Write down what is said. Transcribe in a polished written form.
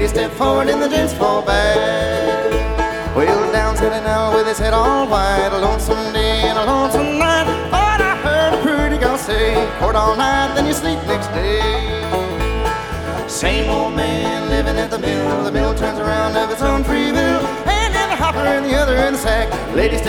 step forward and the gents fall back. Well, down Sally now with his head all white, a lonesome day and a lonesome night. But I heard a pretty girl say, court all night, then you sleep next day. Same old man living at the mill turns around of its own free will. Hand in the hopper and the other in the sack. Ladies